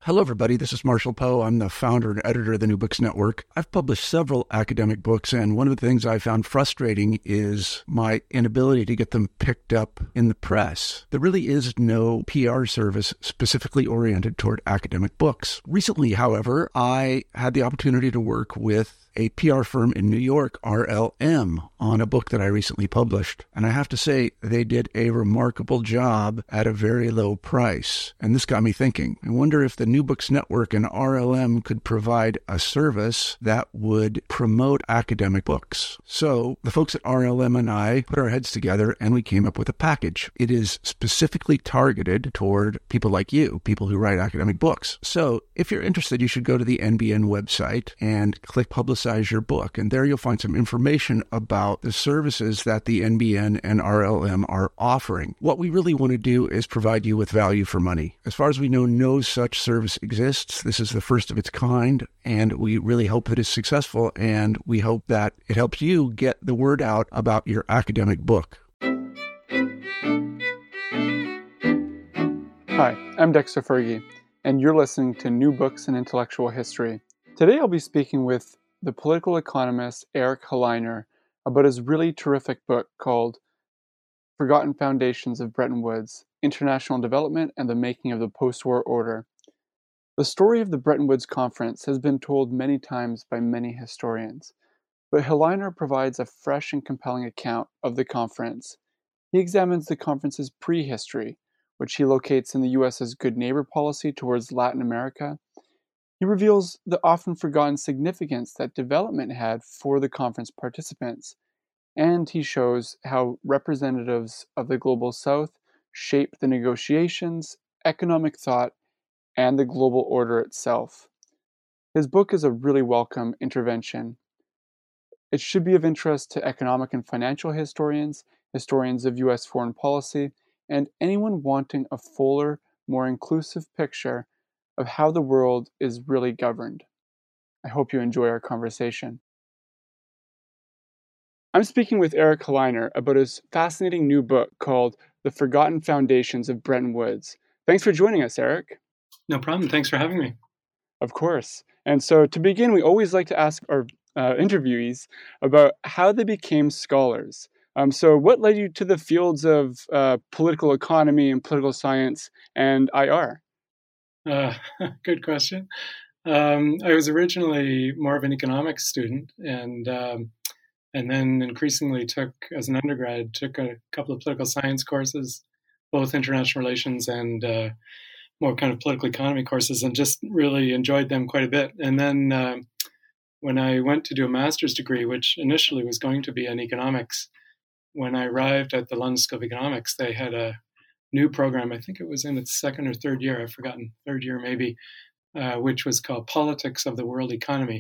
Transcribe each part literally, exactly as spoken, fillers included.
Hello, everybody. This is Marshall Poe. I'm the founder and editor of the New Books Network. I've published several academic books, and one of the things I found frustrating is my inability to get them picked up in the press. There really is no P R service specifically oriented toward academic books. Recently, however, I had the opportunity to work with a P R firm in New York, R L M, on a book that I recently published. And I have to say, they did a remarkable job at a very low price. And this got me thinking. I wonder if the New Books Network and R L M could provide a service that would promote academic books. So the folks at R L M and I put our heads together and we came up with a package. It is specifically targeted toward people like you, people who write academic books. So if you're interested, you should go to the N B N website and click Publicize your book. And there you'll find some information about the services that the N B N and R L M are offering. What we really want to do is provide you with value for money. As far as we know, no such service exists. This is the first of its kind, and we really hope that it's successful, and we hope that it helps you get the word out about your academic book. Hi, I'm Dexter Fergie, and you're listening to New Books in Intellectual History. Today I'll be speaking with the political economist Eric Helleiner about his really terrific book called Forgotten Foundations of Bretton Woods, International Development and the Making of the Post-War Order. The story of the Bretton Woods Conference has been told many times by many historians, but Helleiner provides a fresh and compelling account of the conference. He examines the conference's prehistory, which he locates in the U S's good neighbor policy towards Latin America. He reveals the often forgotten significance that development had for the conference participants, and he shows how representatives of the Global South shaped the negotiations, economic thought, and the global order itself. His book is a really welcome intervention. It should be of interest to economic and financial historians, historians of U S foreign policy, and anyone wanting a fuller, more inclusive picture of how the world is really governed. I hope you enjoy our conversation. I'm speaking with Eric Helleiner about his fascinating new book called The Forgotten Foundations of Bretton Woods. Thanks for joining us, Eric. No problem. Thanks for having me. Of course. And so to begin, we always like to ask our uh, interviewees about how they became scholars. Um, so what led you to the fields of uh, political economy and political science and I R? Uh, good question. Um, I was originally more of an economics student, and um, and then increasingly took, as an undergrad, took a couple of political science courses, both international relations and uh, more kind of political economy courses, and just really enjoyed them quite a bit. And then uh, when I went to do a master's degree, which initially was going to be in economics, when I arrived at the London School of Economics, they had a new program. I think it was in its second or third year. I've forgotten, third year maybe, uh, which was called Politics of the World Economy.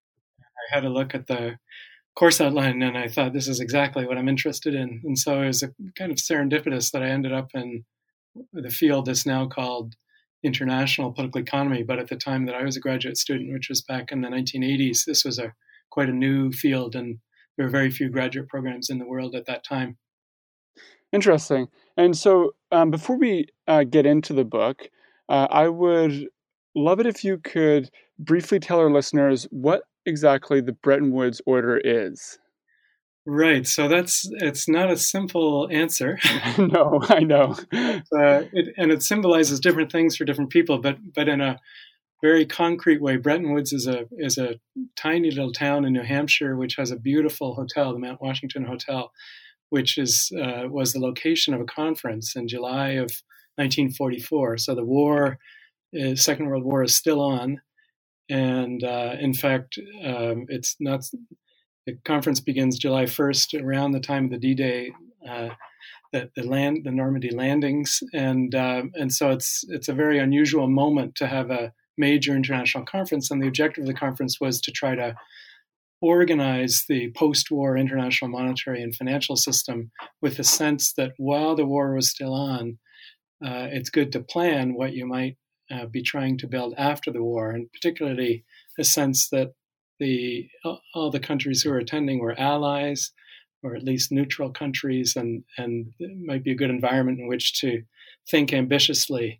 I had a look at the course outline and I thought, this is exactly what I'm interested in. And so it was a kind of serendipitous that I ended up in the field that's now called international political economy. But at the time that I was a graduate student, which was back in the nineteen eighties, this was a quite a new field, and there were very few graduate programs in the world at that time. Interesting. And so um, before we uh, get into the book, uh, I would love it if you could briefly tell our listeners what exactly the Bretton Woods Order is. Right. So that's it's not a simple answer. No, I know. uh, it, and it symbolizes different things for different people, but but in a very concrete way. Bretton Woods is a is a tiny little town in New Hampshire, which has a beautiful hotel, the Mount Washington Hotel, which is uh, was the location of a conference in July of nineteen forty-four. So the war, uh, Second World War, is still on, and uh, in fact, um, it's not. The conference begins July first, around the time of the D-Day, uh, the, the land, the Normandy landings, and um, and so it's it's a very unusual moment to have a major international conference. And the objective of the conference was to try to organize the post-war international monetary and financial system with the sense that while the war was still on, uh, it's good to plan what you might uh, be trying to build after the war, and particularly the sense that the all the countries who were attending were allies, or at least neutral countries, and, and it might be a good environment in which to think ambitiously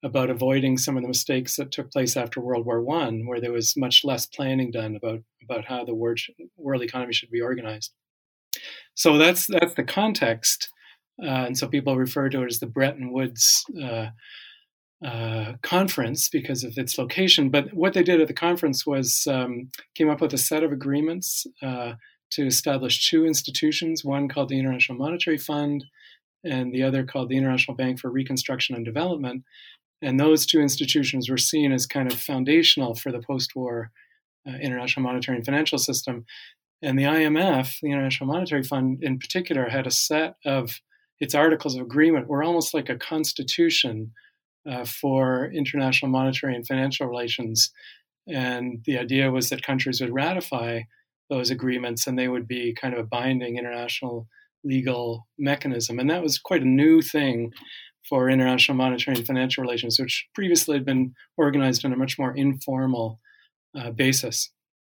about avoiding some of the mistakes that took place after World War One, where there was much less planning done about, about how the world, world economy should be organized. So that's that's the context, uh, and so people refer to it as the Bretton Woods uh, uh, conference because of its location. But what they did at the conference was um, came up with a set of agreements uh, to establish two institutions, one called the International Monetary Fund and the other called the International Bank for Reconstruction and Development. And those two institutions were seen as kind of foundational for the post-war uh, international monetary and financial system. And the I M F, the International Monetary Fund in particular, had a set of its articles of agreement were almost like a constitution uh, for international monetary and financial relations. And the idea was that countries would ratify those agreements and they would be kind of a binding international legal mechanism. And that was quite a new thing for international monetary and financial relations, which previously had been organized on a much more informal uh, basis.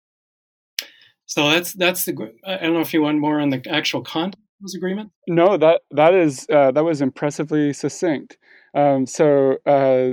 So that's that's the. I don't know if you want more on the actual content of those agreements. No, that that is uh, that was impressively succinct. Um, so, uh,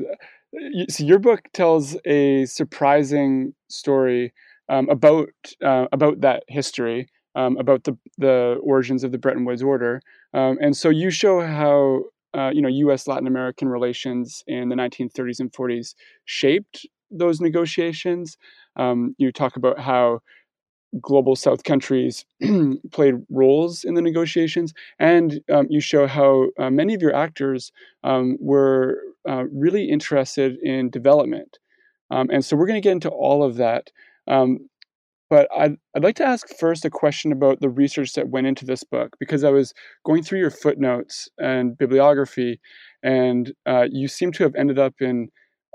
so your book tells a surprising story um, about uh, about that history, um, about the the origins of the Bretton Woods Order, um, and so you show how uh, you know U S Latin American relations in the nineteen thirties and forties shaped those negotiations. Um, you talk about how global South countries played roles in the negotiations, and um, you show how uh, many of your actors um, were uh, really interested in development. Um, and so we're going to get into all of that. Um, but I'd, I'd like to ask first a question about the research that went into this book, because I was going through your footnotes and bibliography, and uh, you seem to have ended up in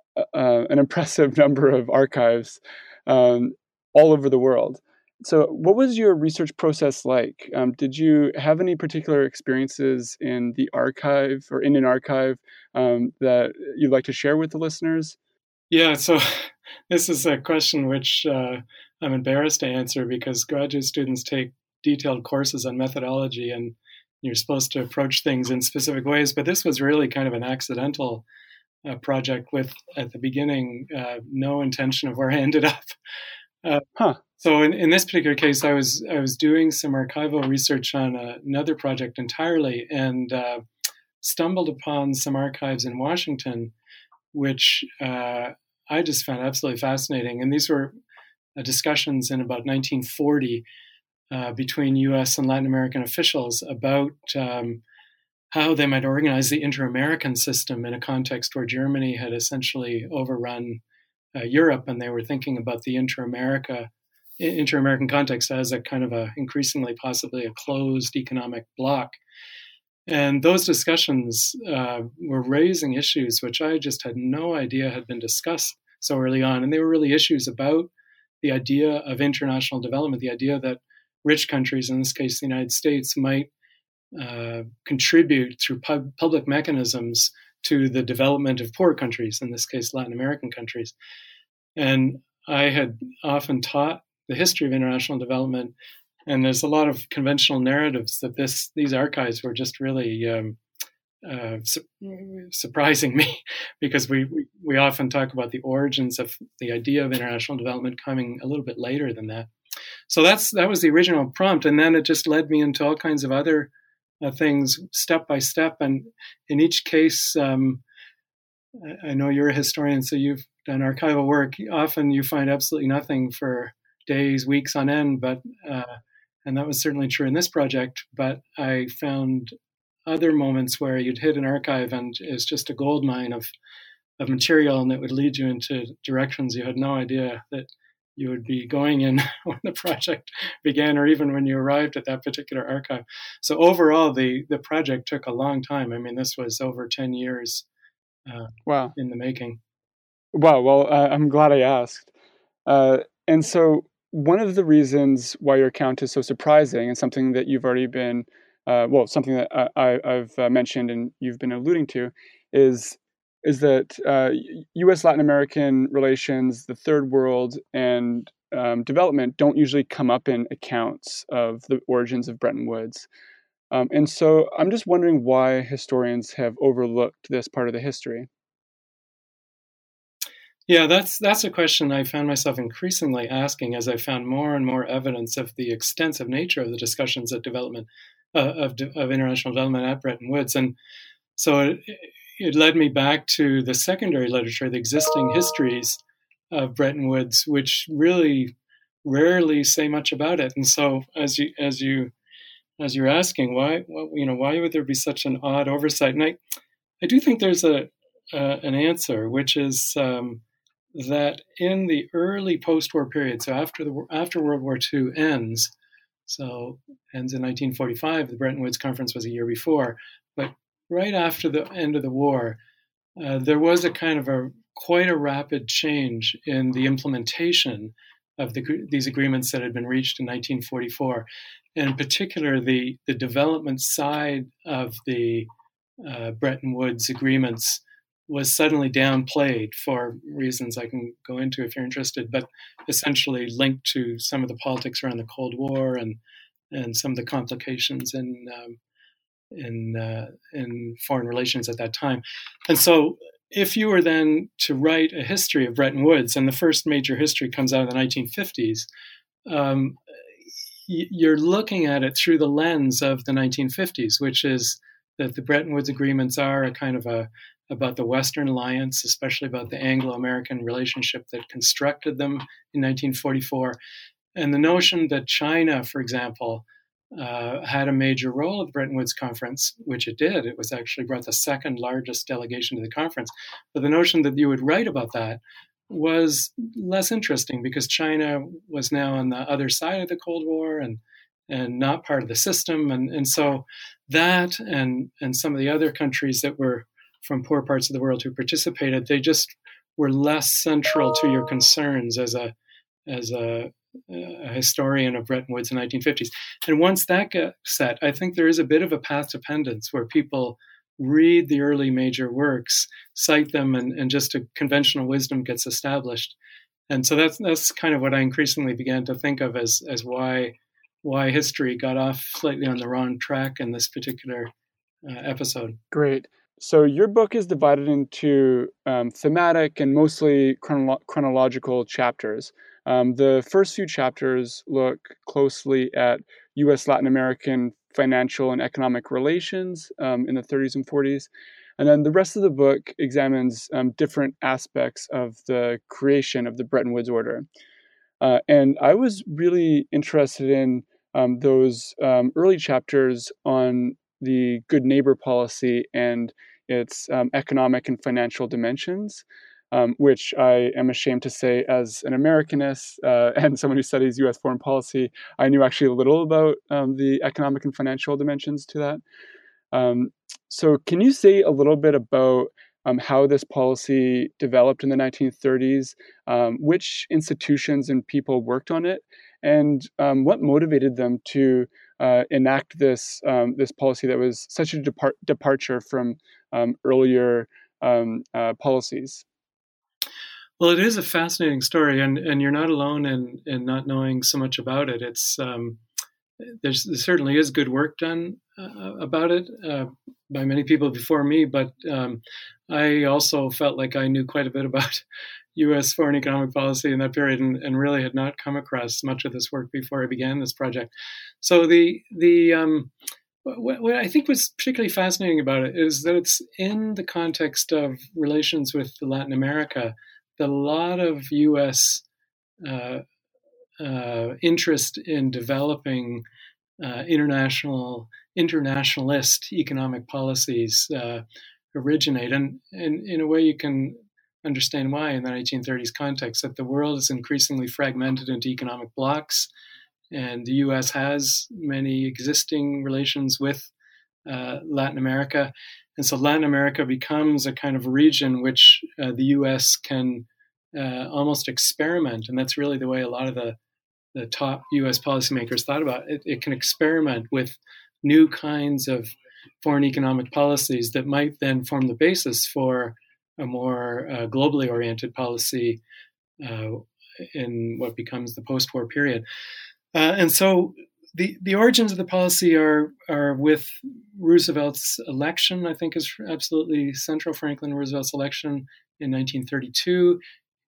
uh, an impressive number of archives um, all over the world. So what was your research process like? Um, did you have any particular experiences in the archive or in an archive um, that you'd like to share with the listeners? Yeah, so this is a question which uh, I'm embarrassed to answer because graduate students take detailed courses on methodology and you're supposed to approach things in specific ways. But this was really kind of an accidental uh, project with, at the beginning, uh, no intention of where I ended up. Uh, huh. So in, in this particular case, I was I was doing some archival research on a, another project entirely, and uh, stumbled upon some archives in Washington, which uh, I just found absolutely fascinating. And these were uh, discussions in about nineteen forty uh, between U S and Latin American officials about um, how they might organize the inter-American system in a context where Germany had essentially overrun uh, Europe, and they were thinking about the inter-America inter-American context as a kind of a increasingly possibly a closed economic bloc. And those discussions uh, were raising issues which I just had no idea had been discussed so early on. And they were really issues about the idea of international development, the idea that rich countries, in this case the United States, might uh, contribute through pub- public mechanisms to the development of poor countries, in this case Latin American countries. And I had often taught the history of international development, and there's a lot of conventional narratives that this these archives were just really um, uh, su- surprising me, because we, we we often talk about the origins of the idea of international development coming a little bit later than that. So that's that was the original prompt, and then it just led me into all kinds of other uh, things step by step, and in each case. Um, I know you're a historian, so you've done archival work. Often you find absolutely nothing for days, weeks on end, but uh, and that was certainly true in this project. But I found other moments where you'd hit an archive and it's just a gold mine of of material, and it would lead you into directions you had no idea that you would be going in when the project began, or even when you arrived at that particular archive. So overall, the the project took a long time. I mean, this was over ten years. Uh, wow. In the making. Wow. Well, uh, I'm glad I asked. Uh, and so one of the reasons why your account is so surprising, and something that you've already been, uh, well, something that I, I've uh, mentioned and you've been alluding to, is is that uh, U S Latin American relations, the Third World, and um, development don't usually come up in accounts of the origins of Bretton Woods. Um, and so I'm just wondering why historians have overlooked this part of the history. Yeah, that's that's a question I found myself increasingly asking as I found more and more evidence of the extensive nature of the discussions at development uh, of of international development at Bretton Woods, and so it, it led me back to the secondary literature, the existing histories of Bretton Woods, which really rarely say much about it. And so, as you as you as you're asking, why well, you know why would there be such an odd oversight? And I I do think there's a uh, an answer, which is um, that in the early post-war period, so after the after World War Two ends, so ends in nineteen forty-five, the Bretton Woods Conference was a year before, but right after the end of the war, uh, there was a kind of a quite a rapid change in the implementation of the, these agreements that had been reached in nineteen forty-four, and in particular the the development side of the uh, Bretton Woods agreements was suddenly downplayed for reasons I can go into if you're interested, but essentially linked to some of the politics around the Cold War and and some of the complications in um, in uh, in foreign relations at that time. And so if you were then to write a history of Bretton Woods, and the first major history comes out in the nineteen fifties, um, you're looking at it through the lens of the nineteen fifties, which is that the Bretton Woods agreements are a kind of a about the Western alliance, especially about the Anglo-American relationship that constructed them in nineteen forty-four. And the notion that China, for example, uh, had a major role at the Bretton Woods Conference, which it did. It was actually brought the second largest delegation to the conference. But the notion that you would write about that was less interesting because China was now on the other side of the Cold War and and not part of the system. And, and so that and and some of the other countries that were from poor parts of the world who participated, they just were less central to your concerns as a as a, a historian of Bretton Woods in the nineteen fifties. And once that got set, I think there is a bit of a path dependence where people read the early major works, cite them, and, and just a conventional wisdom gets established. And so that's that's kind of what I increasingly began to think of as as why why history got off slightly on the wrong track in this particular uh, episode. Great. So your book is divided into um, thematic and mostly chronolo- chronological chapters. Um, the first few chapters look closely at U S Latin American financial and economic relations um, in the thirties and forties. And then the rest of the book examines um, different aspects of the creation of the Bretton Woods Order. Uh, and I was really interested in um, those um, early chapters on the good neighbor policy and its um, economic and financial dimensions, um, which I am ashamed to say as an Americanist uh, and someone who studies U S foreign policy, I knew actually a little about um, the economic and financial dimensions to that. Um, so can you say a little bit about um, how this policy developed in the nineteen thirties, um, which institutions and people worked on it, and um, what motivated them to uh, enact this um, this policy that was such a depart- departure from um, earlier um, uh, policies? Well, it is a fascinating story, and, and you're not alone in, in not knowing so much about it. It's um, there's, there certainly is good work done uh, about it uh, by many people before me, but um, I also felt like I knew quite a bit about U S foreign economic policy in that period, and, and really had not come across much of this work before I began this project. So the the um, what, what I think was particularly fascinating about it is that it's in the context of relations with Latin America that a lot of U S uh, uh, interest in developing uh, international internationalist economic policies uh, originate, and, and in a way you can understand why in the nineteen thirties context, that the world is increasingly fragmented into economic blocs, and the U S has many existing relations with uh, Latin America, and so Latin America becomes a kind of region which uh, the U S can uh, almost experiment, and that's really the way a lot of the the top U S policymakers thought about it. It can experiment with new kinds of foreign economic policies that might then form the basis for a more uh, globally oriented policy uh, in what becomes the post-war period. Uh, and so the, the origins of the policy are, are with Roosevelt's election, I think is absolutely central. Franklin Roosevelt's election in nineteen thirty-two.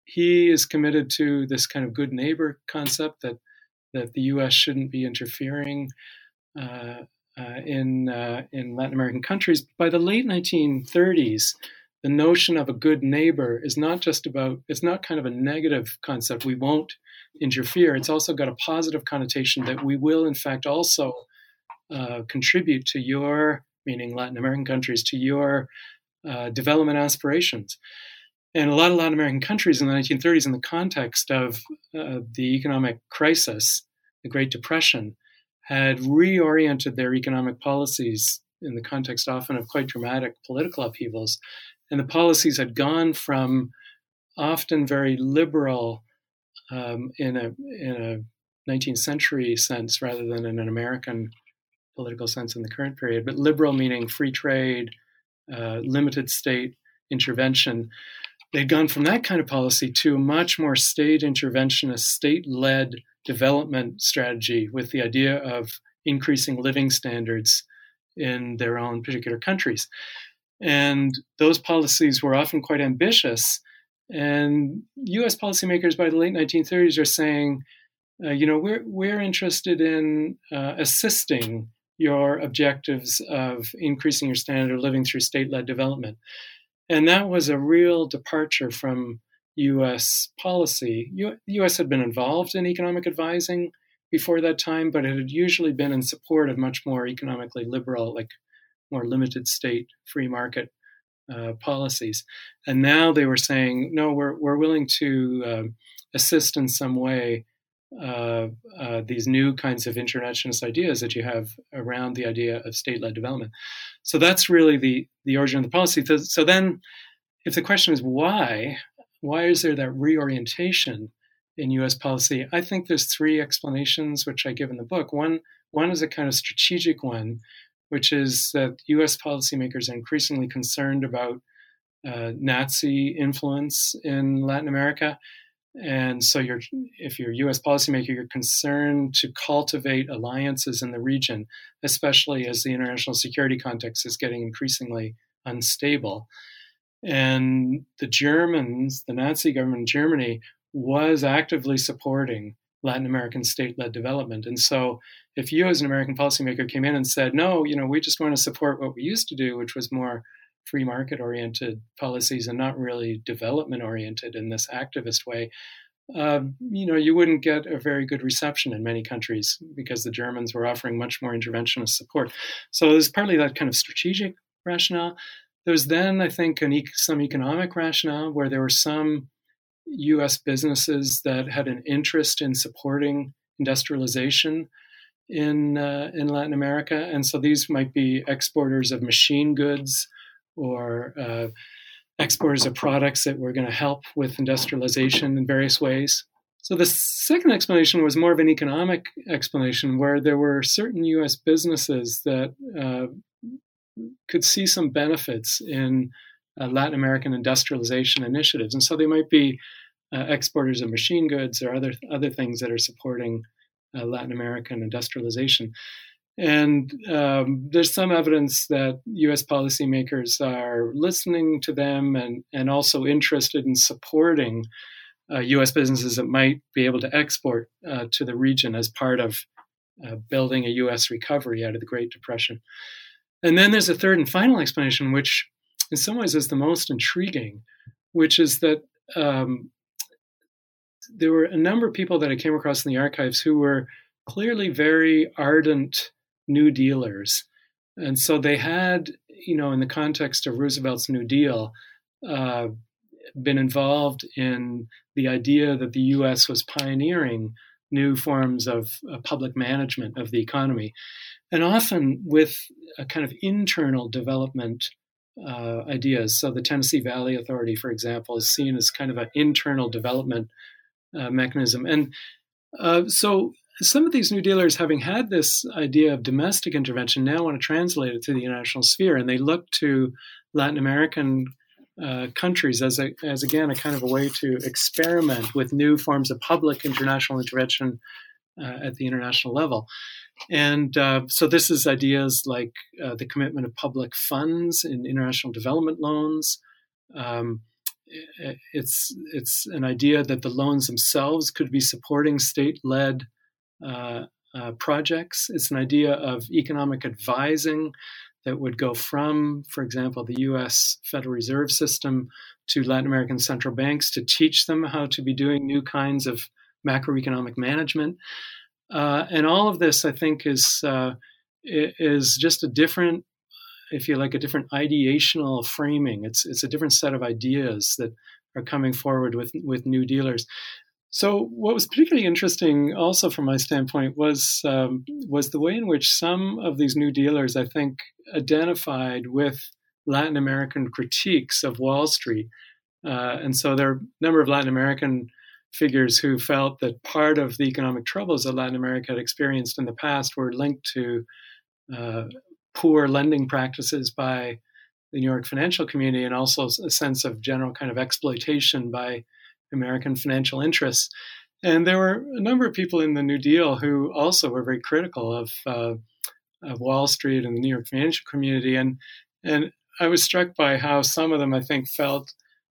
he is committed to this kind of good neighbor concept that that the U S shouldn't be interfering uh, uh, in uh, in Latin American countries. By the late nineteen thirties, the notion of a good neighbor is not just about, it's not kind of a negative concept, we won't interfere. It's also got a positive connotation that we will, in fact, also uh, contribute to your, meaning Latin American countries, to your uh, development aspirations. And a lot of Latin American countries in the nineteen thirties, in the context of uh, the economic crisis, the Great Depression, had reoriented their economic policies in the context often of quite dramatic political upheavals. And the policies had gone from often very liberal um, in a in a nineteenth century sense rather than in an American political sense in the current period, but liberal meaning free trade, uh, limited state intervention. They'd gone from that kind of policy to a much more state interventionist, state-led development strategy with the idea of increasing living standards in their own particular countries. And those policies were often quite ambitious. And U S policymakers by the late nineteen thirties are saying, uh, you know, we're we're interested in uh, assisting your objectives of increasing your standard of living through state-led development. And that was a real departure from U S policy. U- the U S had been involved in economic advising before that time, but it had usually been in support of much more economically liberal, like more limited state, free market uh, policies. And now they were saying, no, we're we're willing to uh, assist in some way uh, uh, these new kinds of interventionist ideas that you have around the idea of state-led development. So that's really the, the origin of the policy. So then if the question is why, why is there that reorientation in U S policy? I think there's three explanations, which I give in the book. One, one is a kind of strategic one, which is that U S policymakers are increasingly concerned about uh, Nazi influence in Latin America. And so you're, if you're a U S policymaker, you're concerned to cultivate alliances in the region, especially as the international security context is getting increasingly unstable. And the Germans, the Nazi government in Germany, was actively supporting Latin American state-led development. And so if you as an American policymaker came in and said, no, you know, we just want to support what we used to do, which was more free market-oriented policies and not really development-oriented in this activist way, uh, you know, you wouldn't get a very good reception in many countries because the Germans were offering much more interventionist support. So there's partly that kind of strategic rationale. There's then, I think, an e- some economic rationale where there were some U S businesses that had an interest in supporting industrialization in uh, in Latin America, and so these might be exporters of machine goods or uh, exporters of products that were going to help with industrialization in various ways. So the second explanation was more of an economic explanation, where there were certain U S businesses that uh, could see some benefits in uh, Latin American industrialization initiatives, and so they might be uh, exporters of machine goods or other other things that are supporting uh, Latin American industrialization. And um, there's some evidence that U S policymakers are listening to them and, and also interested in supporting uh, U S businesses that might be able to export uh, to the region as part of uh, building a U S recovery out of the Great Depression. And then there's a third and final explanation, which in some ways is the most intriguing, which is that um, there were a number of people that I came across in the archives who were clearly very ardent New Dealers. And so they had, you know, in the context of Roosevelt's New Deal, uh, been involved in the idea that the U S was pioneering new forms of uh, public management of the economy, and often with a kind of internal development uh, ideas. So the Tennessee Valley Authority, for example, is seen as kind of an internal development uh, mechanism. And uh, so some of these New Dealers, having had this idea of domestic intervention, now want to translate it to the international sphere, and they look to Latin American uh, countries as, a, as again, a kind of a way to experiment with new forms of public international intervention uh, at the international level. And uh, so this is ideas like uh, the commitment of public funds in international development loans, um, it's it's an idea that the loans themselves could be supporting state-led uh, uh, projects. It's an idea of economic advising that would go from, for example, the U S Federal Reserve System to Latin American central banks to teach them how to be doing new kinds of macroeconomic management. Uh, and all of this, I think, is uh, is just a different, if you like, a different ideational framing. It's it's a different set of ideas that are coming forward with with New Dealers. So what was particularly interesting also from my standpoint was um, was the way in which some of these New Dealers, I think, identified with Latin American critiques of Wall Street. Uh, and so there are a number of Latin American figures who felt that part of the economic troubles that Latin America had experienced in the past were linked to uh, poor lending practices by the New York financial community, and also a sense of general kind of exploitation by American financial interests. And there were a number of people in the New Deal who also were very critical of, uh, of Wall Street and the New York financial community. And, and I was struck by how some of them, I think, felt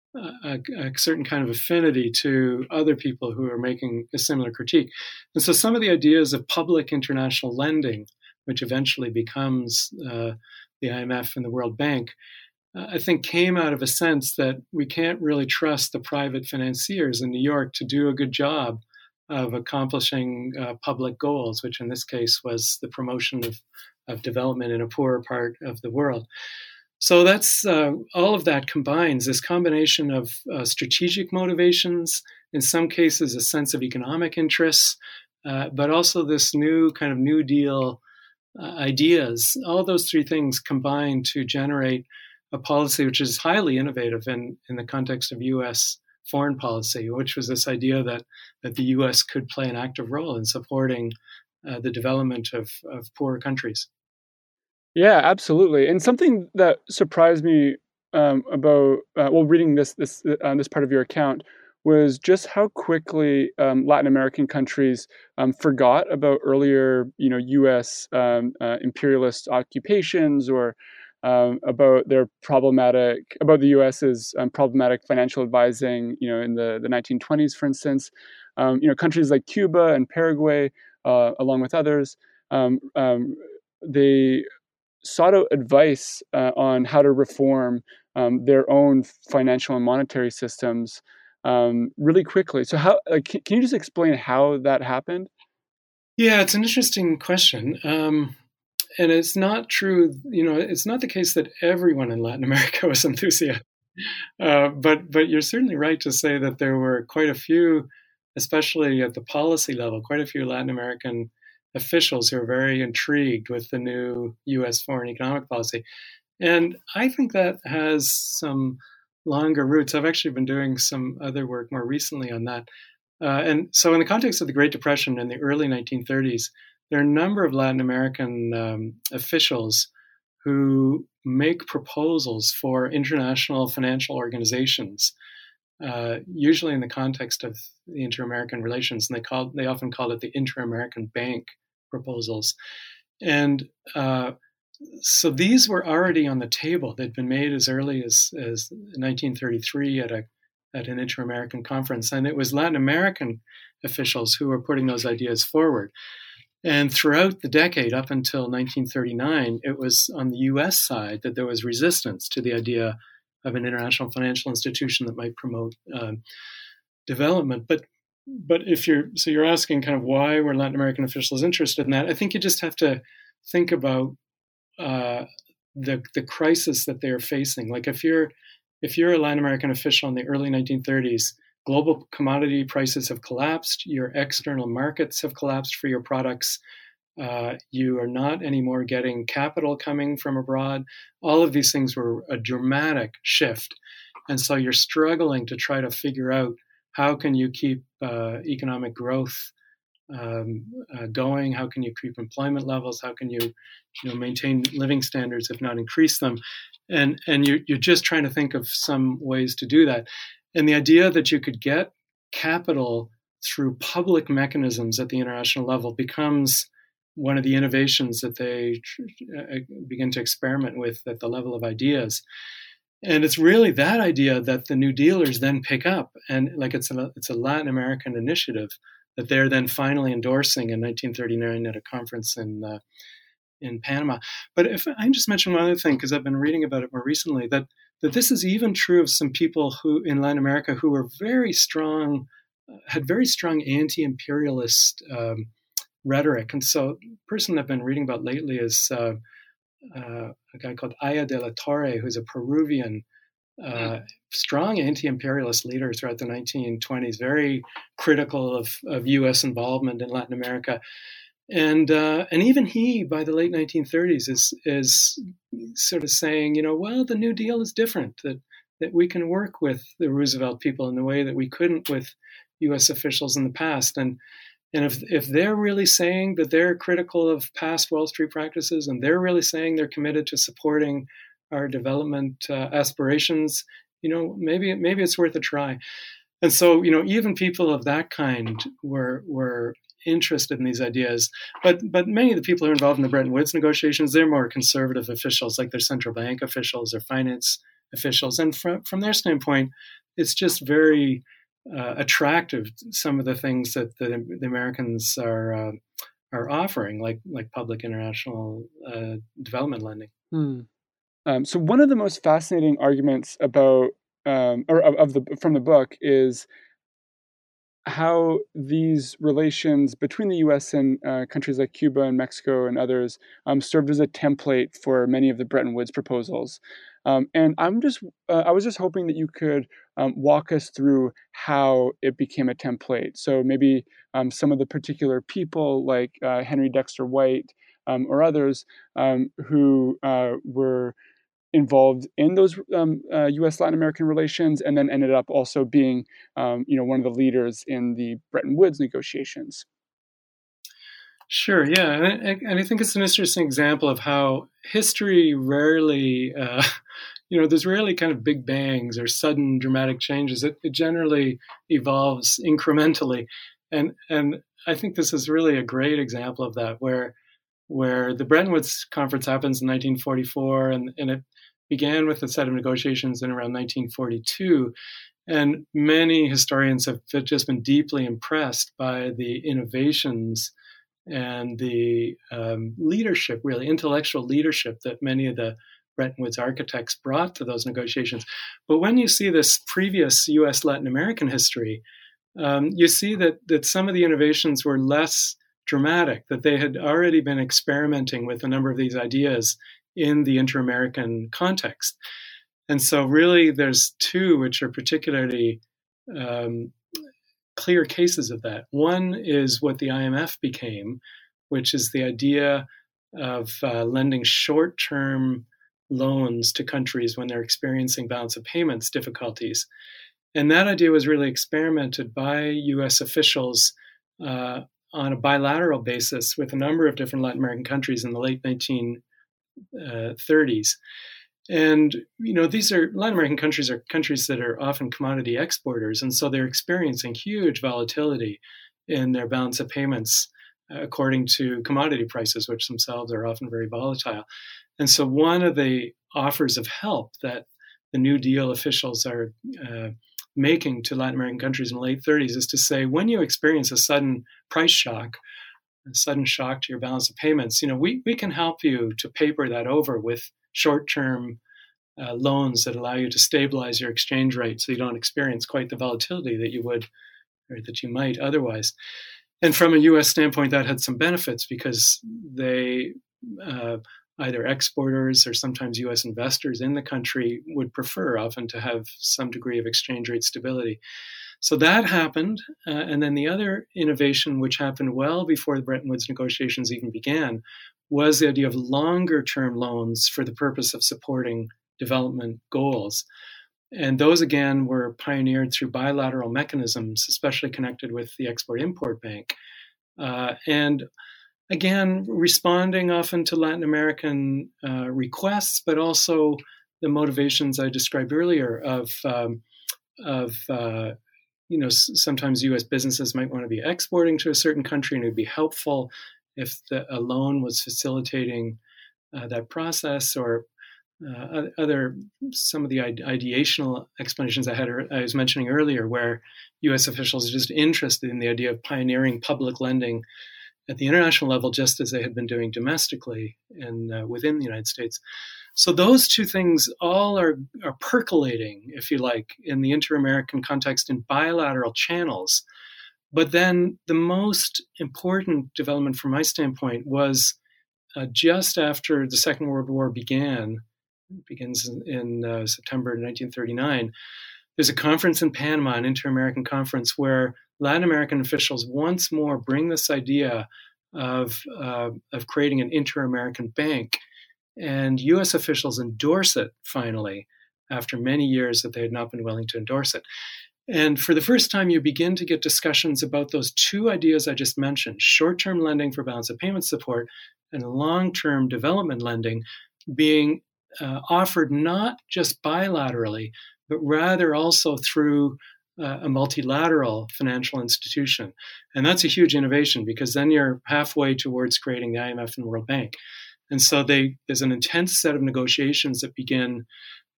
a, a certain kind of affinity to other people who are making a similar critique. And so some of the ideas of public international lending, which eventually becomes uh, the I M F and the World Bank, uh, I think came out of a sense that we can't really trust the private financiers in New York to do a good job of accomplishing uh, public goals, which in this case was the promotion of, of development in a poorer part of the world. So that's uh, all of that combines this combination of uh, strategic motivations, in some cases a sense of economic interests, uh, but also this new kind of New Deal uh, ideas. All those three things combine to generate a policy which is highly innovative in, in the context of U S foreign policy, which was this idea that, that the U S could play an active role in supporting uh, the development of, of poorer countries. Yeah, absolutely. And something that surprised me um, about, uh, well, reading this this uh, this part of your account was just how quickly um, Latin American countries um, forgot about earlier, you know, U S um, uh, imperialist occupations, or um, about their problematic, about the US's um, problematic financial advising, you know, in the, the nineteen twenties, for instance. Um, you know, countries like Cuba and Paraguay, uh, along with others, um, um, they sought out advice uh, on how to reform um, their own financial and monetary systems um, really quickly. So, how uh, can, can you just explain how that happened? Yeah, it's an interesting question. Um, and it's not true, you know, it's not the case that everyone in Latin America was enthusiastic. Uh, but but you're certainly right to say that there were quite a few, especially at the policy level, quite a few Latin American officials who are very intrigued with the new U S foreign economic policy. And I think that has some longer roots. I've actually been doing some other work more recently on that. Uh, and so in the context of the Great Depression in the early nineteen thirties, there are a number of Latin American um, officials who make proposals for international financial organizations, uh, usually in the context of the inter-American relations. And they call they often call it the Inter-American Bank proposals. And uh, so these were already on the table. They'd been made as early as, as nineteen thirty-three at a at an Inter-American conference. And it was Latin American officials who were putting those ideas forward. And throughout the decade, up until nineteen thirty-nine, it was on the U S side that there was resistance to the idea of an international financial institution that might promote uh, development. But but if you're so you're asking kind of why were Latin American officials interested in that? I think you just have to think about uh, the the crisis that they are facing. Like if you're if you're a Latin American official in the early nineteen thirties, global commodity prices have collapsed. Your external markets have collapsed for your products. Uh, you are not anymore getting capital coming from abroad. All of these things were a dramatic shift. And so you're struggling to try to figure out how can you keep uh, economic growth um, uh, going? How can you keep employment levels? How can you, you know, maintain living standards, if not increase them? And, and you're, you're just trying to think of some ways to do that. And the idea that you could get capital through public mechanisms at the international level becomes one of the innovations that they begin to experiment with at the level of ideas. And it's really that idea that the New Dealers then pick up, and like it's a it's a Latin American initiative that they're then finally endorsing in nineteen thirty-nine at a conference in uh, in Panama. But if I just mention one other thing, because I've been reading about it more recently, that that this is even true of some people who in Latin America who were very strong, had very strong anti-imperialist um, rhetoric. And so the person I've been reading about lately is uh, uh, a guy called Aya de la Torre, who's a Peruvian uh, strong anti-imperialist leader throughout the nineteen twenties, very critical of, of U S involvement in Latin America. And uh, and even he, by the late nineteen thirties, is is sort of saying, you know, well, the New Deal is different, that that we can work with the Roosevelt people in the way that we couldn't with U S officials in the past. And and if if they're really saying that they're critical of past Wall Street practices, and they're really saying they're committed to supporting our development uh, aspirations, you know, maybe maybe it's worth a try. And so, you know, even people of that kind were were interested in these ideas. But but many of the people who are involved in the Bretton Woods negotiations, they're more conservative officials, like they're central bank officials or finance officials. And from, from their standpoint, it's just very uh, attractive, some of the things that the, the Americans are uh, are offering, like like public international uh, development lending. Hmm. Um, so one of the most fascinating arguments about, um, or of, of the from the book is how these relations between the U S and uh, countries like Cuba and Mexico and others um, served as a template for many of the Bretton Woods proposals. Um, and I'm just, uh, I was just hoping that you could um, walk us through how it became a template. So maybe um, some of the particular people like uh, Henry Dexter White um, or others um, who uh, were involved in those um, uh, U S Latin American relations, and then ended up also being, um, you know, one of the leaders in the Bretton Woods negotiations. Sure, yeah, and I, and I think it's an interesting example of how history rarely, uh, you know, there's rarely kind of big bangs or sudden dramatic changes. It, it generally evolves incrementally, and and I think this is really a great example of that, where where the Bretton Woods Conference happens in nineteen forty-four, and, and it began with a set of negotiations in around nineteen forty-two. And many historians have just been deeply impressed by the innovations and the um, leadership, really intellectual leadership that many of the Bretton Woods architects brought to those negotiations. But when you see this previous U S Latin American history, um, you see that that some of the innovations were less dramatic, that they had already been experimenting with a number of these ideas in the inter-American context. And so really there's two which are particularly um, clear cases of that. One is what the I M F became, which is the idea of uh, lending short-term loans to countries when they're experiencing balance of payments difficulties. And that idea was really experimented by U S officials uh, on a bilateral basis with a number of different Latin American countries in the late nineteen thirties. And, you know, these are Latin American countries are countries that are often commodity exporters. And so they're experiencing huge volatility in their balance of payments uh, according to commodity prices, which themselves are often very volatile. And so one of the offers of help that the New Deal officials are uh, making to Latin American countries in the late thirties is to say, when you experience a sudden price shock, a sudden shock to your balance of payments, you know, we, we can help you to paper that over with short-term uh, loans that allow you to stabilize your exchange rate so you don't experience quite the volatility that you would or that you might otherwise. And from a U S standpoint, that had some benefits because they uh, either exporters or sometimes U S investors in the country would prefer often to have some degree of exchange rate stability. So that happened. Uh, and then the other innovation, which happened well before the Bretton Woods negotiations even began, was the idea of longer term loans for the purpose of supporting development goals. And those, again, were pioneered through bilateral mechanisms, especially connected with the Export-Import Bank. Uh, and again, responding often to Latin American uh, requests, but also the motivations I described earlier of, um, of uh, you know, sometimes U S businesses might want to be exporting to a certain country, and it would be helpful if the, a loan was facilitating uh, that process, or uh, other some of the ideational explanations I had I was mentioning earlier, where U S officials are just interested in the idea of pioneering public lending at the international level, just as they had been doing domestically and uh, within the United States. So those two things all are, are percolating, if you like, in the inter-American context in bilateral channels. But then the most important development from my standpoint was uh, just after the Second World War began, it begins in, in uh, September nineteen thirty-nine, there's a conference in Panama, an inter-American conference, where Latin American officials once more bring this idea of, uh, of creating an inter-American bank. And U S officials endorse it, finally, after many years that they had not been willing to endorse it. And for the first time, you begin to get discussions about those two ideas I just mentioned, short-term lending for balance of payment support and long-term development lending being uh, offered not just bilaterally, but rather also through uh, a multilateral financial institution. And that's a huge innovation, because then you're halfway towards creating the I M F and World Bank. And so they, there's an intense set of negotiations that begin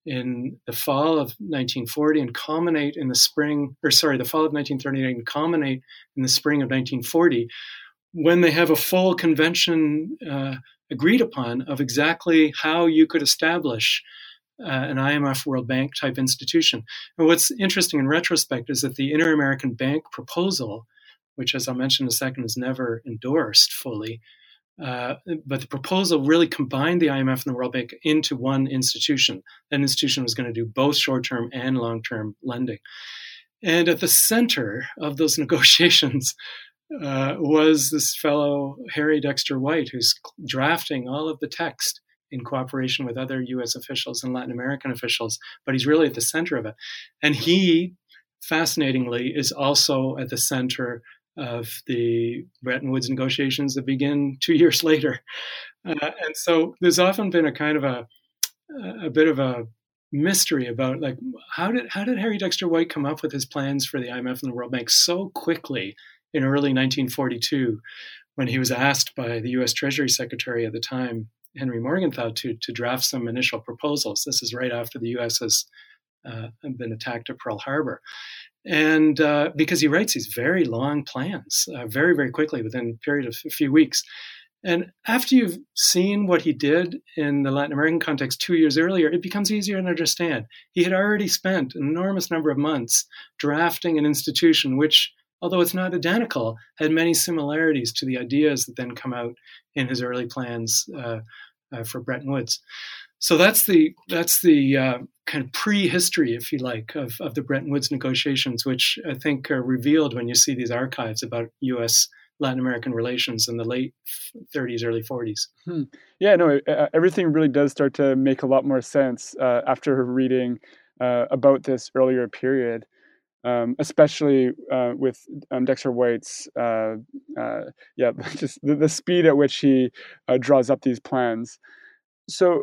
in the fall of nineteen forty and culminate in the spring, or sorry, the fall of nineteen thirty-nine and culminate in the spring of nineteen forty, when they have a full convention uh, agreed upon of exactly how you could establish uh, an I M F World Bank type institution. And what's interesting in retrospect is that the Inter-American Bank proposal, which, as I'll mention in a second, is never endorsed fully, Uh, but the proposal really combined the I M F and the World Bank into one institution. That institution was going to do both short-term and long-term lending. And at the center of those negotiations uh, was this fellow, Harry Dexter White, who's drafting all of the text in cooperation with other U S officials and Latin American officials, but he's really at the center of it. And he, fascinatingly, is also at the center of the Bretton Woods negotiations that begin two years later. Uh, and so there's often been a kind of a, a bit of a mystery about, like, how did how did Harry Dexter White come up with his plans for the I M F and the World Bank so quickly in early nineteen forty-two, when he was asked by the U S Treasury Secretary at the time, Henry Morgenthau, to, to draft some initial proposals. This is right after the U S has uh, been attacked at Pearl Harbor. And uh, because he writes these very long plans uh, very, very quickly within a period of a few weeks. And after you've seen what he did in the Latin American context two years earlier, it becomes easier to understand. He had already spent an enormous number of months drafting an institution which, although it's not identical, had many similarities to the ideas that then come out in his early plans uh, uh, for Bretton Woods. So that's the that's the uh, kind of prehistory, if you like, of, of the Bretton Woods negotiations, which I think are revealed when you see these archives about U S Latin American relations in the late thirties, early forties. Hmm. Yeah, no, everything really does start to make a lot more sense uh, after reading uh, about this earlier period, um, especially uh, with um, Dexter White's, uh, uh, yeah, just the, the speed at which he uh, draws up these plans. So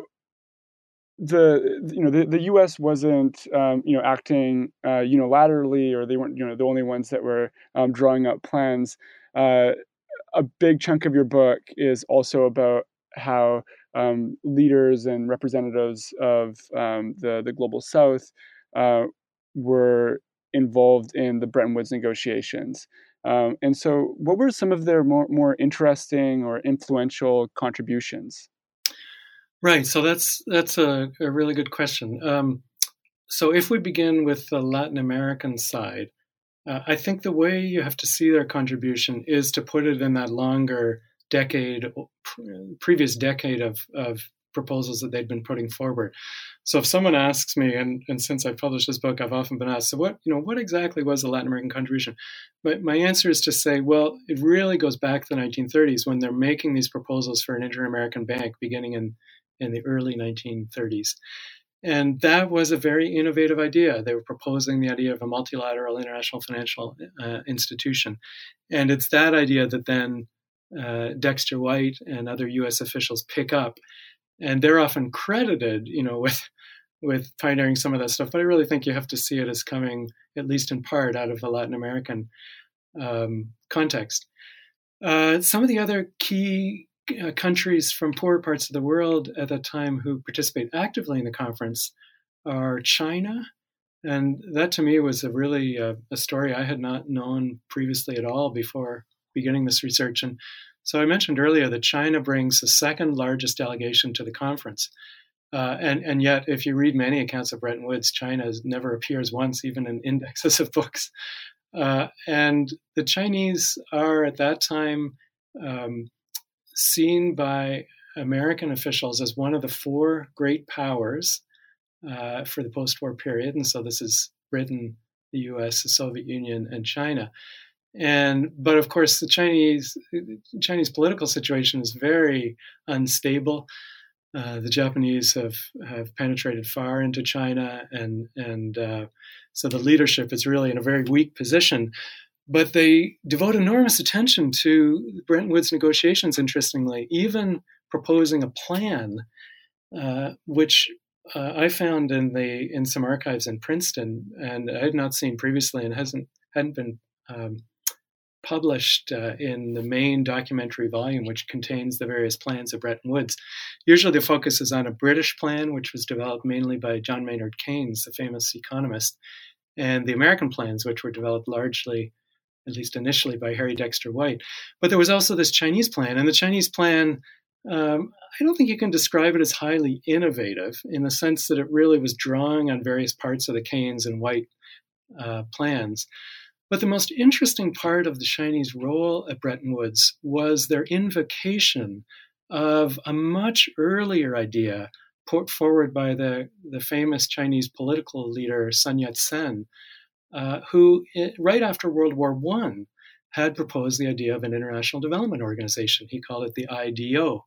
the you know the, the U S wasn't um, you know acting uh, unilaterally, or they weren't you know the only ones that were um, drawing up plans. Uh, a big chunk of your book is also about how um, leaders and representatives of um, the the global South uh, were involved in the Bretton Woods negotiations. Um, and so, what were some of their more more interesting or influential contributions? Right. So that's that's a, a really good question. Um, so if we begin with the Latin American side, uh, I think the way you have to see their contribution is to put it in that longer decade, previous decade of, of proposals that they'd been putting forward. So if someone asks me, and, and since I published this book, I've often been asked, so what, you know, what exactly was the Latin American contribution? But my answer is to say, well, it really goes back to the nineteen thirties when they're making these proposals for an inter-American bank beginning in in the early nineteen thirties. And that was a very innovative idea. They were proposing the idea of a multilateral international financial uh, institution. And it's that idea that then uh, Dexter White and other U S officials pick up. And they're often credited, you know, with with pioneering some of that stuff. But I really think you have to see it as coming, at least in part, out of the Latin American um, context. Uh, some of the other key uh, countries from poorer parts of the world at that time who participate actively in the conference are China. And that to me was a really uh, a story I had not known previously at all before beginning this research. And so I mentioned earlier that China brings the second largest delegation to the conference. Uh, and, and yet, if you read many accounts of Bretton Woods, China never appears once, even in indexes of books. Uh, and the Chinese are at that time um, seen by American officials as one of the four great powers uh, for the post-war period. And so this is Britain, the U S, the Soviet Union, and China. And but of course, the Chinese Chinese political situation is very unstable. Uh, the Japanese have, have penetrated far into China, and and uh, so the leadership is really in a very weak position. But they devote enormous attention to Bretton Woods negotiations, interestingly, even proposing a plan, uh, which uh, I found in the in some archives in Princeton, and I had not seen previously, and hasn't hadn't been um, published uh, in the main documentary volume, which contains the various plans of Bretton Woods. Usually the focus is on a British plan, which was developed mainly by John Maynard Keynes, the famous economist, and the American plans, which were developed largely, at least initially, by Harry Dexter White. But there was also this Chinese plan, and the Chinese plan, um, I don't think you can describe it as highly innovative in the sense that it really was drawing on various parts of the Keynes and White uh, plans. But the most interesting part of the Chinese role at Bretton Woods was their invocation of a much earlier idea put forward by the, the famous Chinese political leader Sun Yat-sen, uh, who right after World War One had proposed the idea of an international development organization. He called it the I D O.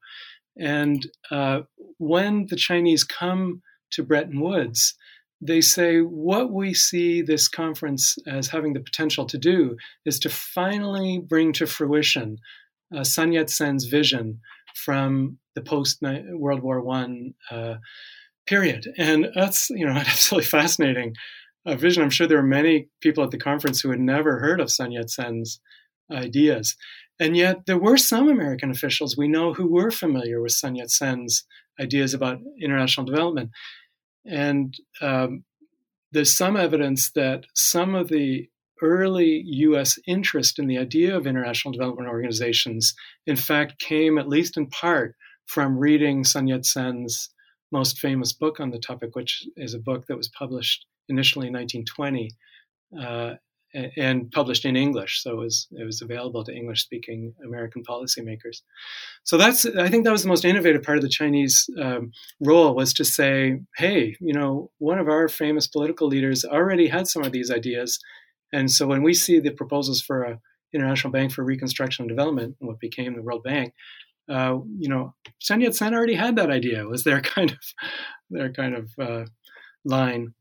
And uh, when the Chinese come to Bretton Woods, they say what we see this conference as having the potential to do is to finally bring to fruition uh, Sun Yat-sen's vision from the post-World War One uh, period. And that's, you know, an absolutely fascinating uh, vision. I'm sure there are many people at the conference who had never heard of Sun Yat-sen's ideas. And yet there were some American officials we know who were familiar with Sun Yat-sen's ideas about international development. And um, there's some evidence that some of the early U S interest in the idea of international development organizations, in fact, came at least in part from reading Sun Yat-sen's most famous book on the topic, which is a book that was published initially in nineteen twenty uh, and published in English. So it was, it was available to English-speaking American policymakers. So that's, I think that was the most innovative part of the Chinese um, role, was to say, hey, you know, one of our famous political leaders already had some of these ideas. And so when we see the proposals for an International Bank for Reconstruction and Development, what became the World Bank, uh, you know, Sun Yat-sen already had that idea, was their kind of, their kind of uh, line.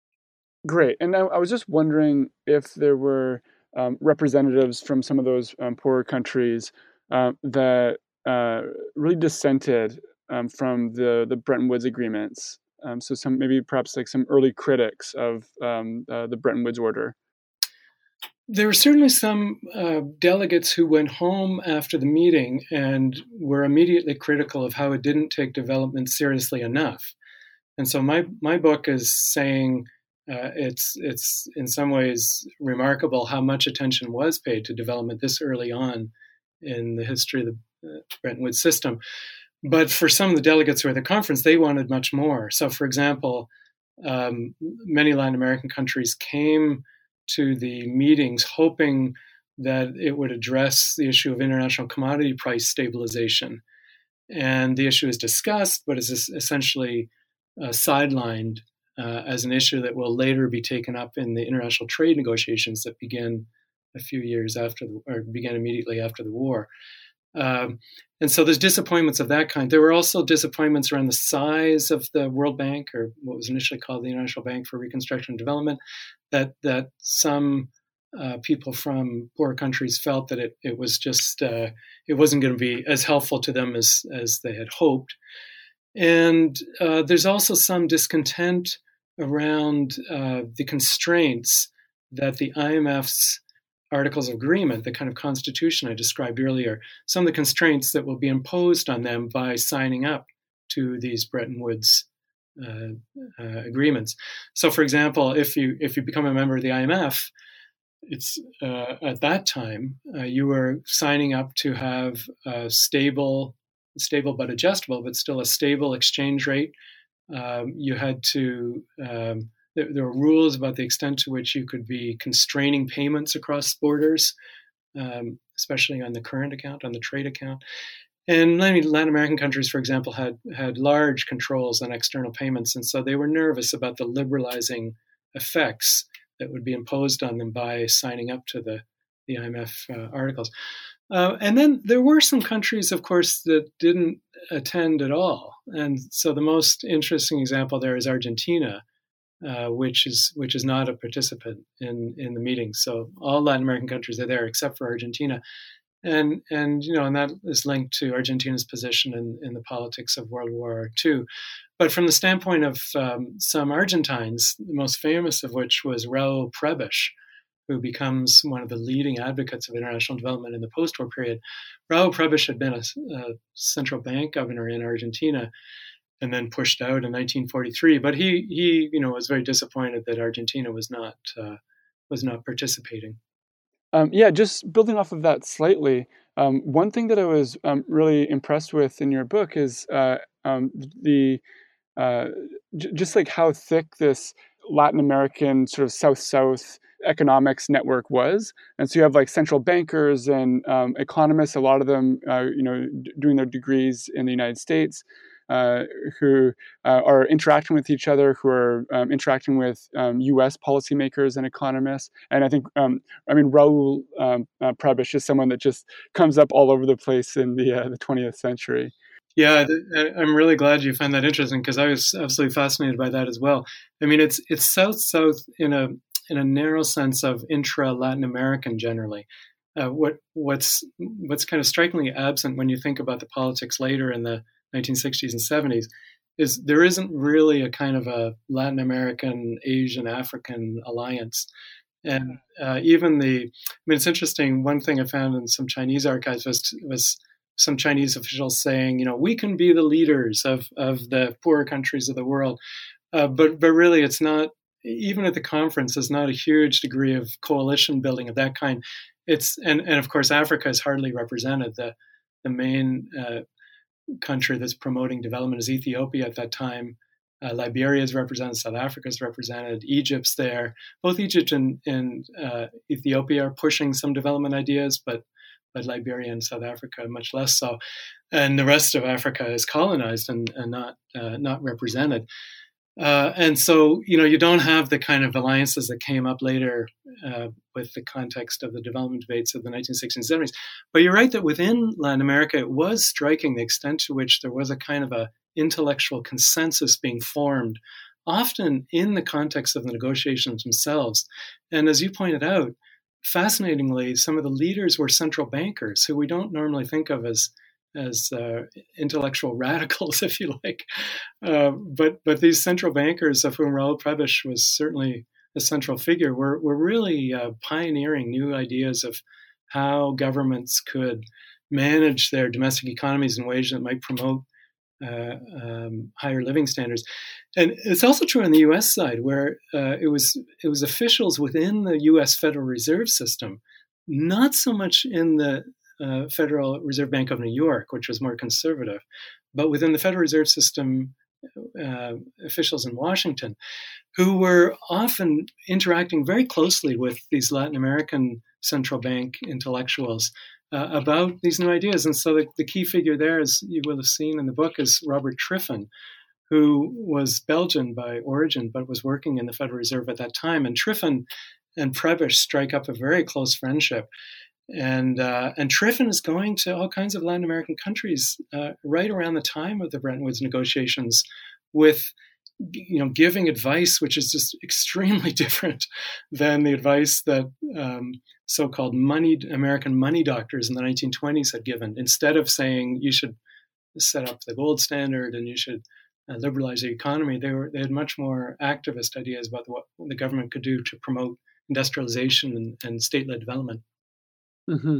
Great. And I, I was just wondering if there were um, representatives from some of those um, poorer countries uh, that uh, really dissented um, from the, the Bretton Woods agreements. Um, so some maybe perhaps like some early critics of um, uh, the Bretton Woods order. There were certainly some uh, delegates who went home after the meeting and were immediately critical of how it didn't take development seriously enough. And so my, my book is saying, Uh, it's it's in some ways remarkable how much attention was paid to development this early on in the history of the uh, Bretton Woods system. But for some of the delegates who were at the conference, they wanted much more. So, for example, um, many Latin American countries came to the meetings hoping that it would address the issue of international commodity price stabilization. And the issue is discussed, but is essentially uh, sidelined Uh, as an issue that will later be taken up in the international trade negotiations that begin a few years after, the, or began immediately after the war. Um, and so there's disappointments of that kind. There were also disappointments around the size of the World Bank, or what was initially called the International Bank for Reconstruction and Development, that that some uh, people from poorer countries felt that it, it was just, uh, it wasn't going to be as helpful to them as, as they had hoped. And uh, there's also some discontent around uh, the constraints that the I M F's Articles of Agreement, the kind of constitution I described earlier, some of the constraints that will be imposed on them by signing up to these Bretton Woods uh, uh, agreements. So, for example, if you if you become a member of the I M F, it's uh, at that time uh, you were signing up to have a stable, stable but adjustable, but still a stable exchange rate. Um, you had to um, there, there were rules about the extent to which you could be constraining payments across borders, um, especially on the current account, on the trade account. And Latin American countries, for example, had had large controls on external payments, and so they were nervous about the liberalizing effects that would be imposed on them by signing up to the, the I M F uh, articles. Uh, and then there were some countries, of course, that didn't attend at all. And so the most interesting example there is Argentina, uh, which is which is not a participant in, in the meeting. So all Latin American countries are there except for Argentina. And, and you know, and that is linked to Argentina's position in, in the politics of World War Two. But from the standpoint of um, some Argentines, the most famous of which was Raul Prebisch, who becomes one of the leading advocates of international development in the post-war period. Raul Prebisch had been a, a central bank governor in Argentina and then pushed out in nineteen forty-three. But he, he you know, was very disappointed that Argentina was not uh, was not participating. Um, yeah, just building off of that slightly, um, one thing that I was um, really impressed with in your book is uh, um, the uh, j- just like how thick this Latin American sort of South-South economics network was. And so you have like central bankers and um, economists, a lot of them, uh, you know, d- doing their degrees in the United States, uh, who uh, are interacting with each other, who are um, interacting with um, U S policymakers and economists. And I think, um, I mean, Raul um, uh, Prebisch is someone that just comes up all over the place in the uh, the twentieth century. Yeah, I'm really glad you find that interesting because I was absolutely fascinated by that as well. I mean, it's it's South-South in a in a narrow sense of intra-Latin American generally. Uh, what what's what's kind of strikingly absent when you think about the politics later in the nineteen sixties and seventies is there isn't really a kind of a Latin American, Asian, African alliance. And uh, even the, I mean, it's interesting. One thing I found in some Chinese archives was was some Chinese officials saying, you know, we can be the leaders of of the poorer countries of the world, uh, but but really, it's not. Even at the conference, there's not a huge degree of coalition building of that kind. It's and, and of course, Africa is hardly represented. The the main uh, country that's promoting development is Ethiopia at that time. Uh, Liberia is represented. South Africa is represented. Egypt's there. Both Egypt and, and uh, Ethiopia are pushing some development ideas, but but Liberia and South Africa much less so. And the rest of Africa is colonized and, and not uh, not represented. Uh, and so, you know, you don't have the kind of alliances that came up later uh, with the context of the development debates of the nineteen sixties and seventies. But you're right that within Latin America, it was striking the extent to which there was a kind of a intellectual consensus being formed, often in the context of the negotiations themselves. And as you pointed out, fascinatingly, some of the leaders were central bankers who we don't normally think of as as uh, intellectual radicals, if you like. Uh, but but these central bankers, of whom Raul Prebisch was certainly a central figure, were, were really uh, pioneering new ideas of how governments could manage their domestic economies in ways that might promote uh, um, higher living standards. And it's also true on the U S side, where uh, it was it was officials within the U S Federal Reserve System, not so much in the Uh, Federal Reserve Bank of New York, which was more conservative, but within the Federal Reserve System, uh, officials in Washington, who were often interacting very closely with these Latin American central bank intellectuals uh, about these new ideas. And so the, the key figure there, as you will have seen in the book, is Robert Triffin, who was Belgian by origin, but was working in the Federal Reserve at that time. And Triffin and Prebisch strike up a very close friendship. And uh, and Triffin is going to all kinds of Latin American countries uh, right around the time of the Bretton Woods negotiations, with you know giving advice which is just extremely different than the advice that um, so-called moneyed American money doctors in the nineteen twenties had given. Instead of saying you should set up the gold standard and you should uh, liberalize the economy, they were they had much more activist ideas about what the government could do to promote industrialization and, and state-led development. Mm-hmm.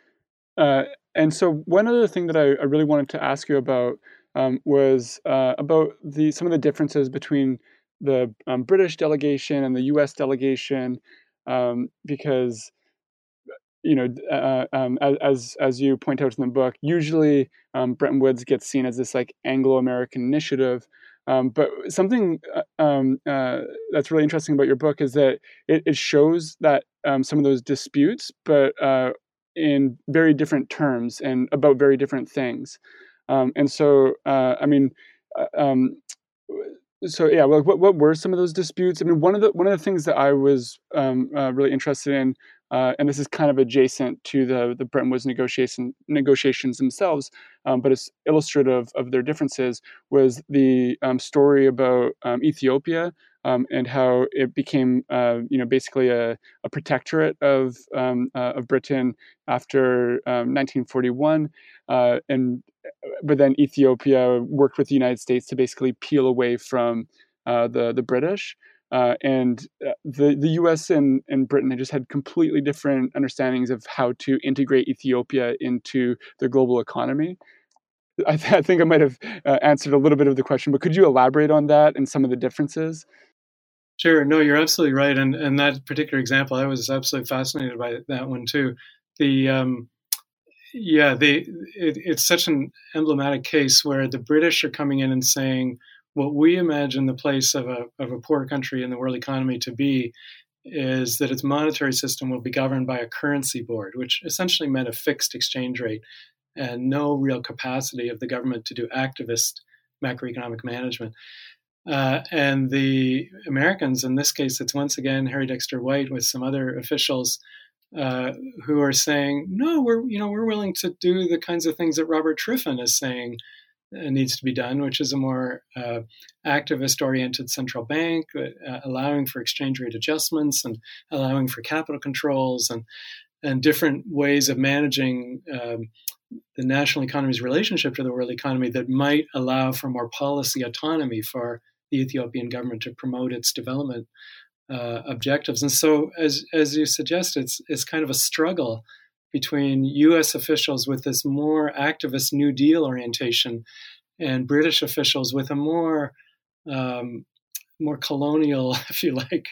Uh, and so one other thing that I, I really wanted to ask you about um, was uh, about the some of the differences between the um, British delegation and the U S delegation, um, because you know, uh, um, as as you point out in the book, usually um, Bretton Woods gets seen as this like Anglo-American initiative. Um, but something uh, um, uh, that's really interesting about your book is that it, it shows that um, some of those disputes, but uh, in very different terms and about very different things. Um, and so, uh, I mean, uh, um, so yeah, well, what what were some of those disputes? I mean, one of the one of the things that I was um, uh, really interested in, uh, and this is kind of adjacent to the the Bretton Woods negotiation negotiations themselves, um, but it's illustrative of their differences, was the um, story about um, Ethiopia um, and how it became, uh, you know, basically a, a protectorate of um, uh, of Britain after um, nineteen forty-one, uh, and but then Ethiopia worked with the United States to basically peel away from uh, the the British. Uh, and uh, the the U S and, and Britain had just had completely different understandings of how to integrate Ethiopia into the global economy. I, th- I think I might have uh, answered a little bit of the question, but could you elaborate on that and some of the differences? Sure. No, you're absolutely right. And and that particular example, I was absolutely fascinated by that one too. The um, yeah, they it, it's such an emblematic case where the British are coming in and saying what we imagine the place of a of a poor country in the world economy to be is that its monetary system will be governed by a currency board, which essentially meant a fixed exchange rate and no real capacity of the government to do activist macroeconomic management. Uh, and the Americans, in this case, it's once again Harry Dexter White with some other officials uh, who are saying, no, we're you know we're willing to do the kinds of things that Robert Triffin is saying uh, needs to be done, which is a more uh, activist-oriented central bank, uh, allowing for exchange rate adjustments and allowing for capital controls and and different ways of managing um, the national economy's relationship to the world economy that might allow for more policy autonomy for the Ethiopian government to promote its development uh, objectives. And so, as as you suggest, it's it's kind of a struggle between U S officials with this more activist New Deal orientation and British officials with a more um, more colonial, if you like,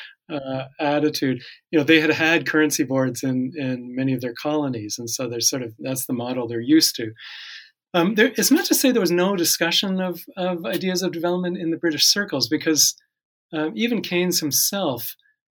uh, attitude. You know, they had had currency boards in in many of their colonies, and so there's sort of that's the model they're used to. Um, there, it's not to say there was no discussion of of ideas of development in the British circles, because um, even Keynes himself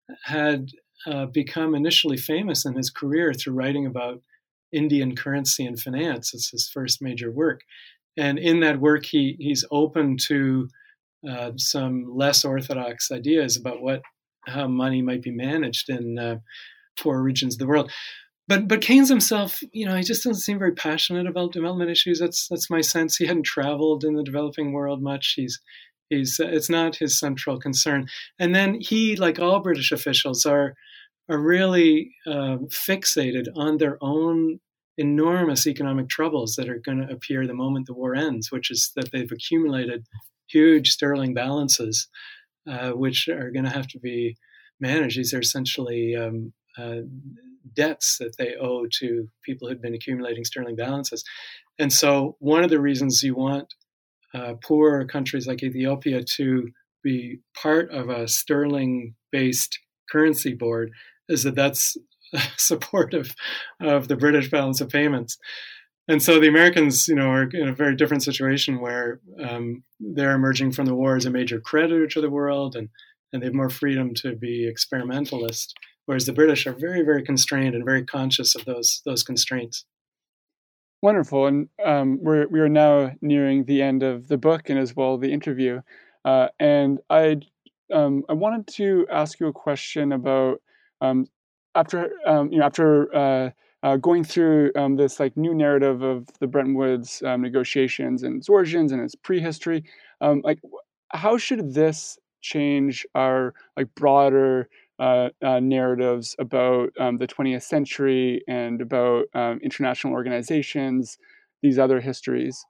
had uh, become initially famous in his career through writing about Indian currency and finance. It's his first major work, and in that work, he he's open to uh, some less orthodox ideas about what how money might be managed in uh, poor regions of the world. But but Keynes himself, you know, he just doesn't seem very passionate about development issues. That's that's my sense. He hadn't traveled in the developing world much. He's he's uh, it's not his central concern. And then he, like all British officials, are are really uh, fixated on their own enormous economic troubles that are going to appear the moment the war ends, which is that they've accumulated huge sterling balances, uh, which are going to have to be managed. These are essentially um, uh, debts that they owe to people who've been accumulating sterling balances. And so one of the reasons you want uh, poor countries like Ethiopia to be part of a sterling-based currency board is that that's supportive of the British balance of payments. And so the Americans, you know, are in a very different situation where um, they're emerging from the war as a major creditor to the world, and, and they have more freedom to be experimentalist, whereas the British are very, very constrained and very conscious of those those constraints. Wonderful. And um, we're, we are now nearing the end of the book and as well the interview. Uh, and I um, I wanted to ask you a question about um, after um, you know after uh, uh, going through um, this like new narrative of the Bretton Woods um, negotiations and its origins and its prehistory. Um, like, how should this change our like broader Uh, uh, narratives about um, the twentieth century and about um, international organizations, these other histories?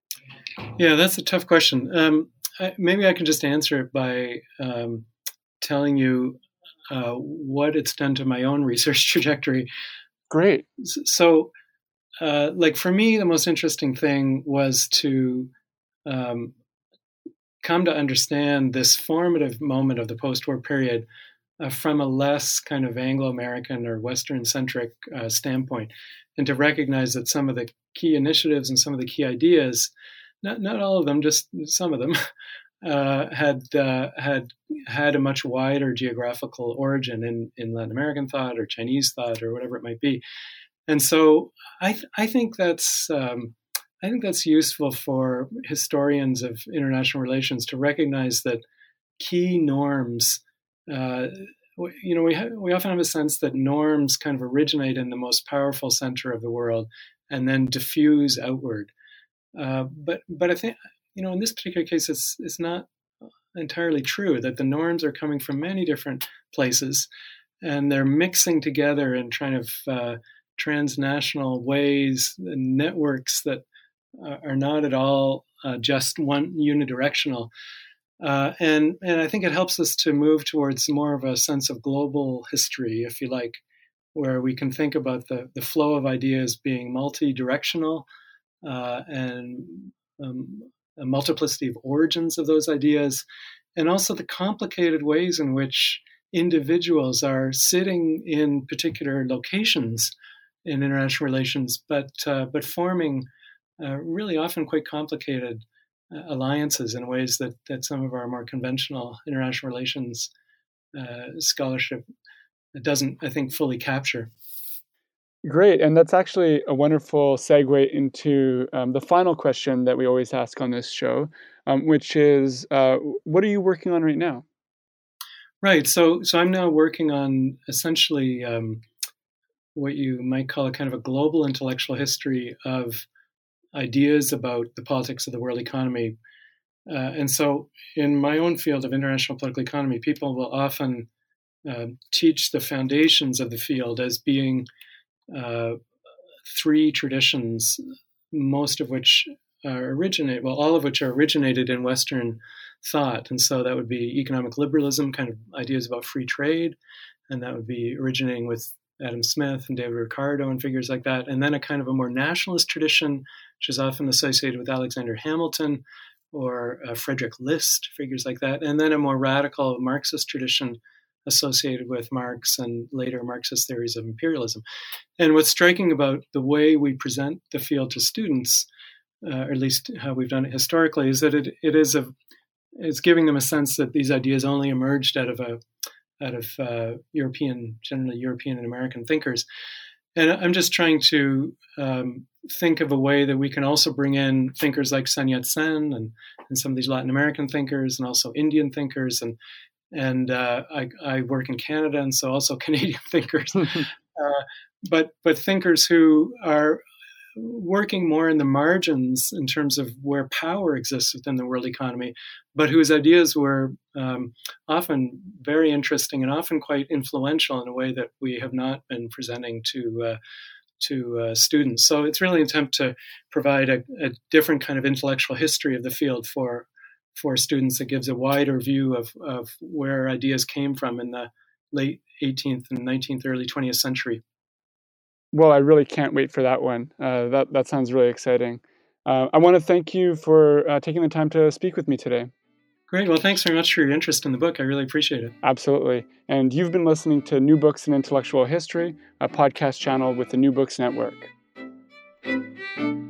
Yeah, that's a tough question. Um, I, maybe I can just answer it by um, telling you uh, what it's done to my own research trajectory. Great. So, uh, like for me, the most interesting thing was to um, come to understand this formative moment of the post-war period uh, from a less kind of Anglo-American or Western-centric uh, standpoint, and to recognize that some of the key initiatives and some of the key ideas, not not all of them, just some of them, uh, had uh, had had a much wider geographical origin in, in Latin American thought or Chinese thought or whatever it might be. And so I th- I think that's um, I think that's useful for historians of international relations to recognize that key norms, uh, you know, we ha- we often have a sense that norms kind of originate in the most powerful center of the world and then diffuse outward. Uh, but but I think, you know, in this particular case, it's it's not entirely true, that the norms are coming from many different places and they're mixing together in kind of uh, transnational ways, networks that are not at all uh, just one unidirectional. Uh, and, and I think it helps us to move towards more of a sense of global history, if you like, where we can think about the, the flow of ideas being multi-directional uh, and um, a multiplicity of origins of those ideas, and also the complicated ways in which individuals are sitting in particular locations in international relations, but uh, but forming uh, really often quite complicated uh, alliances in ways that, that some of our more conventional international relations uh, scholarship doesn't, I think, fully capture. Great. And that's actually a wonderful segue into um, the final question that we always ask on this show, um, which is, uh, what are you working on right now? Right. So, so I'm now working on essentially um, what you might call a kind of a global intellectual history of ideas about the politics of the world economy. Uh, and so in my own field of international political economy, people will often uh, teach the foundations of the field as being uh, three traditions, most of which are originate, well, all of which are originated in Western thought. And so that would be economic liberalism, kind of ideas about free trade. And that would be originating with Adam Smith and David Ricardo and figures like that. And then a kind of a more nationalist tradition, which is often associated with Alexander Hamilton or uh, Frederick List, figures like that. And then a more radical Marxist tradition associated with Marx and later Marxist theories of imperialism. And what's striking about the way we present the field to students, uh, or at least how we've done it historically, is that it, it is a, it's giving them a sense that these ideas only emerged out of a out of uh, European, generally European and American thinkers. And I'm just trying to um, think of a way that we can also bring in thinkers like Sun Yat-sen and, and some of these Latin American thinkers and also Indian thinkers. And and uh, I, I work in Canada, and so also Canadian thinkers. uh, but but thinkers who are working more in the margins in terms of where power exists within the world economy, but whose ideas were um, often very interesting and often quite influential in a way that we have not been presenting to uh, to uh, students. So it's really an attempt to provide a, a different kind of intellectual history of the field for for students that gives a wider view of, of where ideas came from in the late eighteenth and nineteenth, early twentieth century. Well, I really can't wait for that one. Uh, that that sounds really exciting. Uh, I want to thank you for uh, taking the time to speak with me today. Great. Well, thanks very much for your interest in the book. I really appreciate it. Absolutely. And you've been listening to New Books in Intellectual History, a podcast channel with the New Books Network.